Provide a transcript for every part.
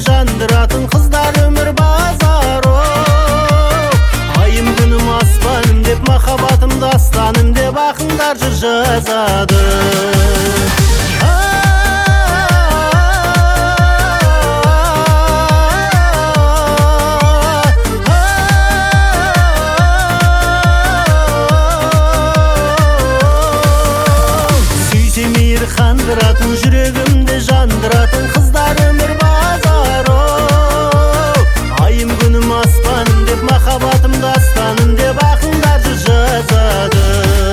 жандыратын қыздар өмір базар. Айым күнім аспаным деп, махаббатымды астаным деп ақындар жыр жазады. Қандыратын, жүрегімді жандыратын қыздар өмір базар. Айым күнім аспаным деп, махаббатымды астаным деп ақындар жыр жазады.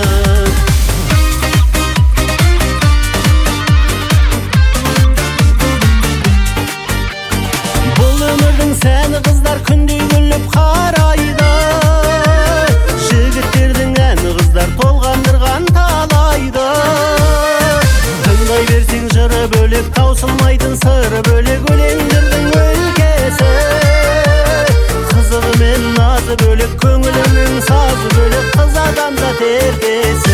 Бұл өмірдің сәні қыздар күндей күліп қарайды. Жігіттердің әні қыздар толғандырған талайды. Тыңдай берсең жыры бөлек, таусылмайтын сыры бөлек, өлеңдердің өлкесі. Қызығы мен назы бөлек, көңілінің сазы бөлек, қыз адамзат еркесі.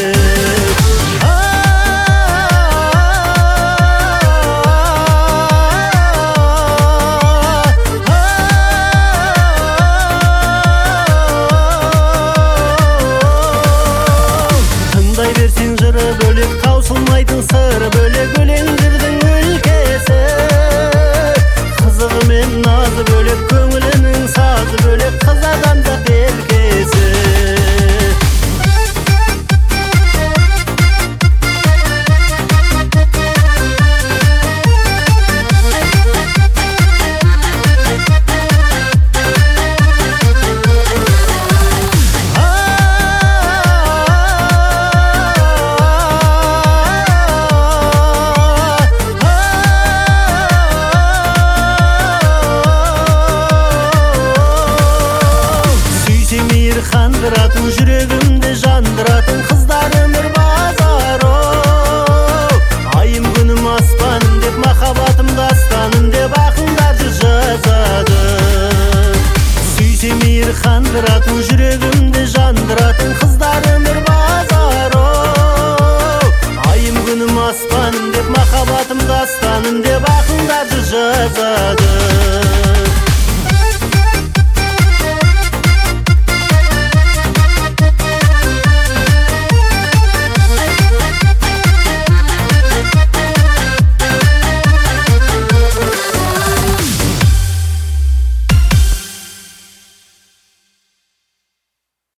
Тыңдай берсең жыры бөлек, таусылмайтын сыры бөлек, өлеңдердің өлкесі. Қызығы мен назы бөлек, көңілінің сазы бөлек, қыз адамзат еркесі. Қандыратын, жүрегімді жандыратын қыздар өмір базар. Айым күнім аспаным деп, махаббатымды астаным деп ақындар жыр жазады. Сүйсе мейір қандыратын, жүрегімді жандыратын қыздар өмір базар. Айым күнім аспаным деп, махаббатымды астаным деп ақындар жыр жазады.